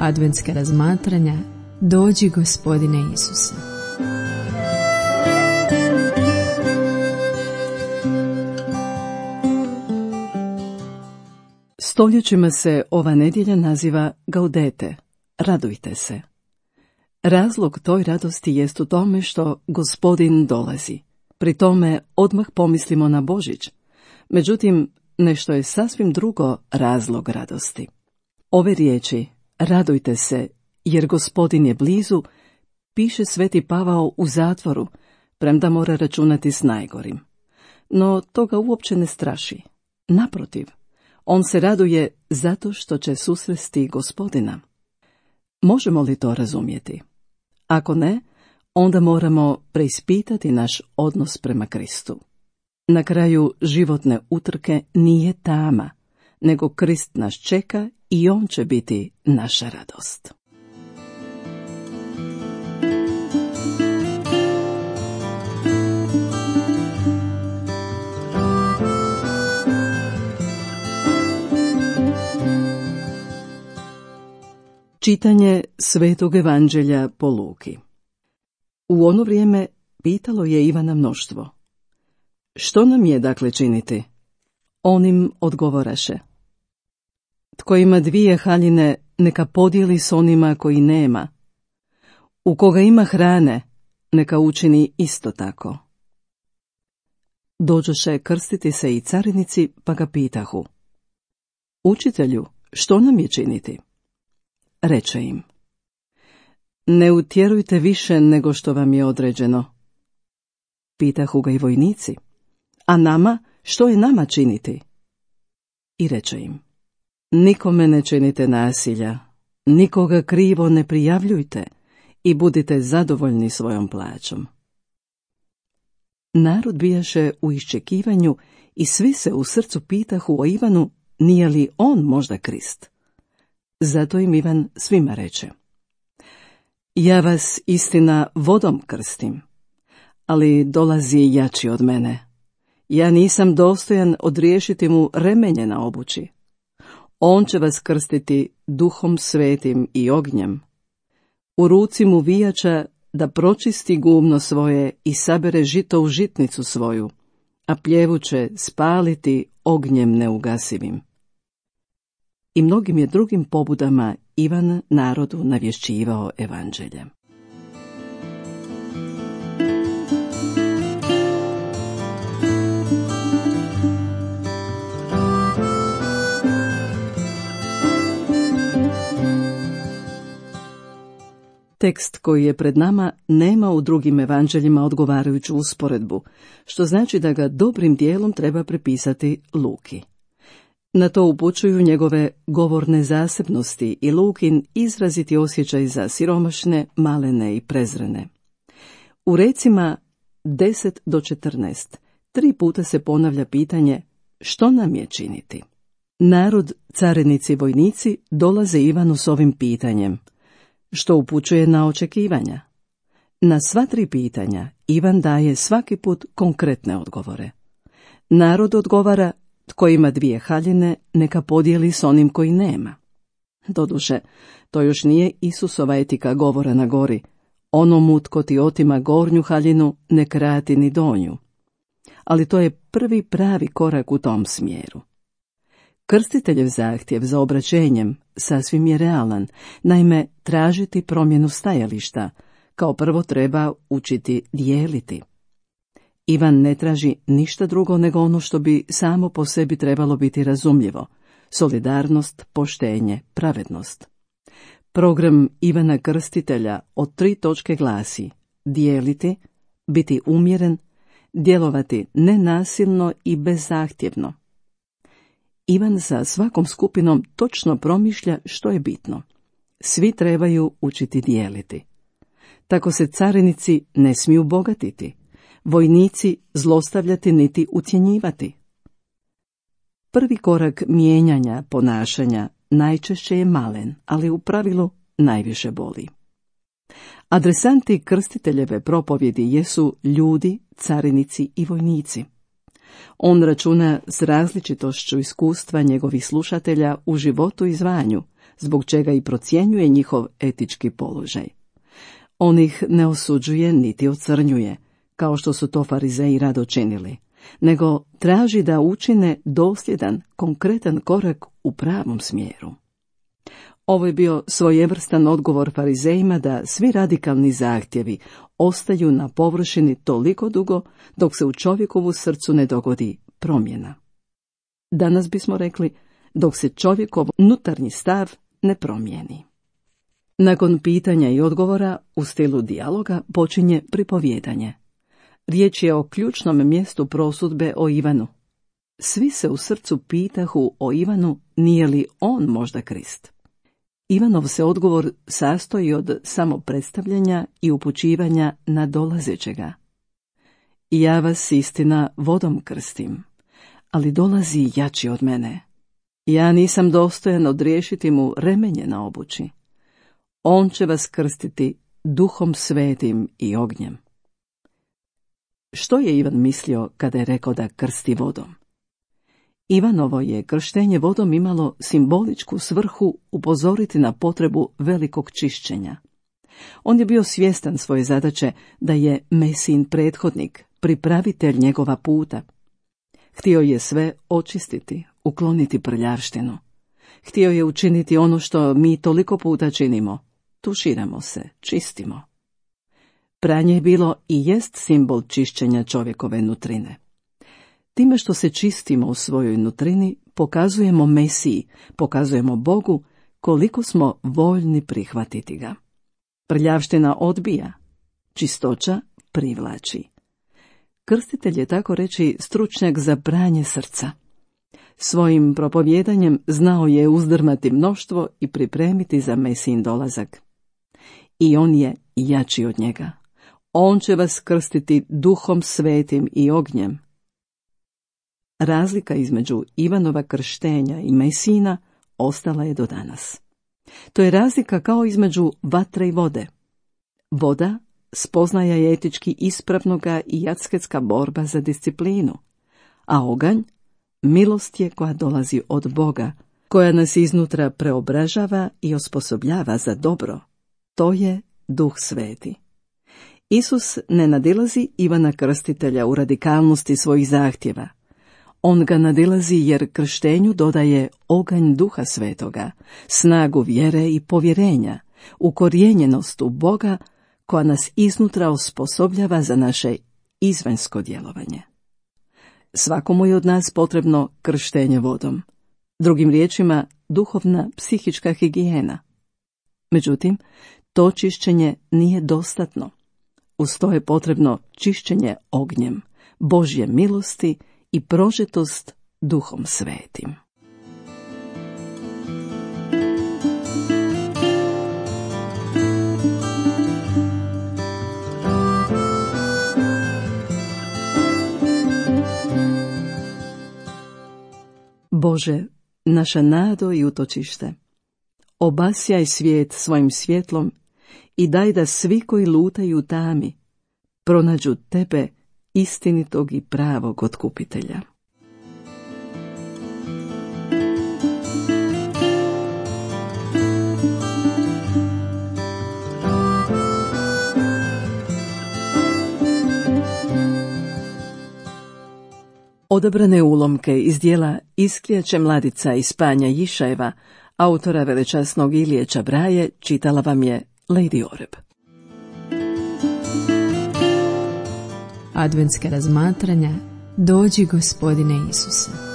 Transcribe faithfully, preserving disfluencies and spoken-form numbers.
adventska razmatranja Dođi Gospodine Isuse. Stoljećima se ova nedjelja naziva Gaudete, radujte se. Razlog toj radosti jest u tome što Gospodin dolazi. Pri tome odmah pomislimo na Božić. Međutim, nešto je sasvim drugo razlog radosti. Ove riječi, radujte se, jer Gospodin je blizu, piše sveti Pavao u zatvoru, premda mora računati s najgorim. No to ga uopće ne straši. Naprotiv, on se raduje zato što će susresti Gospodina. Možemo li to razumjeti? Ako ne, onda moramo preispitati naš odnos prema Kristu. Na kraju životne utrke nije tama, nego Krist nas čeka i on će biti naša radost. Čitanje Svetog Evanđelja po Luki. U ono vrijeme pitalo je Ivana mnoštvo: što nam je dakle činiti? On im odgovoraše: tko ima dvije haljine, neka podijeli s onima koji nema. U koga ima hrane, neka učini isto tako. Dođoše krstiti se i carinici, pa ga pitahu: učitelju, što nam je činiti? Reče im: ne utjerujte više nego što vam je određeno. Pitahu ga i vojnici: a nama, što je nama činiti? I reče im: nikome ne činite nasilja, nikoga krivo ne prijavljujte i budite zadovoljni svojom plaćom. Narod bijaše u iščekivanju i svi se u srcu pitahu o Ivanu, nije li on možda Krist. Zato im Ivan svima reče: ja vas, istina, vodom krstim, ali dolazi jači od mene. Ja nisam dostojan odriješiti mu remenje na obući. On će vas krstiti Duhom Svetim i ognjem. U ruci mu vijača da pročisti gumno svoje i sabere žito u žitnicu svoju, a pljevu će spaliti ognjem neugasivim. I mnogim je drugim pobudama Ivan narodu navješćivao evanđelje. Tekst koji je pred nama nema u drugim evanđeljima odgovarajuću usporedbu, što znači da ga dobrim dijelom treba prepisati Luki. Na to upućuju njegove govorne zasebnosti i Lukin izraziti osjećaj za siromašne, malene i prezrene. U recima deset do četrnaest tri puta se ponavlja pitanje: što nam je činiti? Narod, carinici i vojnici dolaze Ivanu s ovim pitanjem, što upućuje na očekivanja. Na sva tri pitanja Ivan daje svaki put konkretne odgovore. Narod odgovara: tko ima dvije haljine, neka podijeli s onim koji nema. Doduše, to još nije Isusova etika govora na gori: onomu tko ti otima gornju haljinu, ne krati ni donju. Ali to je prvi pravi korak u tom smjeru. Krstiteljev zahtjev za obraćenjem sasvim je realan, naime tražiti promjenu stajališta, kao prvo treba učiti dijeliti. Ivan ne traži ništa drugo nego ono što bi samo po sebi trebalo biti razumljivo: solidarnost, poštenje, pravednost. Program Ivana Krstitelja od tri točke glasi: dijeliti, biti umjeren, djelovati nenasilno i bezzahtjevno. Ivan sa svakom skupinom točno promišlja što je bitno. Svi trebaju učiti dijeliti. Tako se carinici ne smiju bogatiti, vojnici zlostavljati niti ucjenjivati. Prvi korak mijenjanja ponašanja najčešće je malen, ali u pravilu najviše boli. Adresanti krstiteljeve propovjedi jesu ljudi, carinici i vojnici. On računa s različitošću iskustva njegovih slušatelja u životu i zvanju, zbog čega i procjenjuje njihov etički položaj. On ih ne osuđuje niti ocrnjuje, kao što su to farizeji rado činili, nego traži da učine dosljedan, konkretan korak u pravom smjeru. Ovo je bio svojevrstan odgovor farizejima da svi radikalni zahtjevi ostaju na površini toliko dugo dok se u čovjekovu srcu ne dogodi promjena. Danas bismo rekli dok se čovjekov unutarnji stav ne promijeni. Nakon pitanja i odgovora u stilu dijaloga počinje pripovjedanje. Riječ je o ključnom mjestu prosudbe o Ivanu. Svi se u srcu pitahu o Ivanu, nije li on možda Krist. Ivanov se odgovor sastoji od samopredstavljanja i upućivanja na dolazećega. Ja vas, istina, vodom krstim, ali dolazi jači od mene. Ja nisam dostojan odriješiti mu remenje na obući. On će vas krstiti duhom svetim i ognjem. Što je Ivan mislio kada je rekao da krsti vodom? Ivanovo je krštenje vodom imalo simboličku svrhu upozoriti na potrebu velikog čišćenja. On je bio svjestan svoje zadaće da je Mesijin prethodnik, pripravitelj njegova puta. Htio je sve očistiti, ukloniti prljavštinu. Htio je učiniti ono što mi toliko puta činimo, tuširamo se, čistimo. Pranje je bilo i jest simbol čišćenja čovjekove nutrine. Time što se čistimo u svojoj nutrini, pokazujemo Mesiji, pokazujemo Bogu koliko smo voljni prihvatiti ga. Prljavština odbija, čistoća privlači. Krstitelj je tako reći stručnjak za pranje srca. Svojim propovjedanjem znao je uzdrmati mnoštvo i pripremiti za Mesijin dolazak. I on je jači od njega. On će vas krstiti duhom svetim i ognjem. Razlika između Ivanova krštenja i Mesijina ostala je do danas. To je razlika kao između vatre i vode. Voda spoznaja je etički ispravnoga i asketska borba za disciplinu, a oganj milost je koja dolazi od Boga, koja nas iznutra preobražava i osposobljava za dobro. To je Duh Sveti. Isus ne nadilazi Ivana Krstitelja u radikalnosti svojih zahtjeva. On ga nadilazi jer krštenju dodaje oganj Duha Svetoga, snagu vjere i povjerenja, ukorijenjenost u Boga koja nas iznutra osposobljava za naše izvanjsko djelovanje. Svakomu je od nas potrebno krštenje vodom, drugim riječima duhovna psihička higijena. Međutim, to čišćenje nije dostatno. Uz to je potrebno čišćenje ognjem, Božje milosti i prožetost Duhom Svetim. Bože, naša nado i utočište, obasjaj svijet svojim svjetlom i daj da svi koji lutaju u tami pronađu tebe, istinitog i pravog otkupitelja. Odabrane ulomke iz dijela Isklijače mladica iz Panja Jišajeva, autora velečasnog Ilije Čabraje, čitala vam je Lady Oreb. Adventska razmatranja Dođi Gospodine Isuse.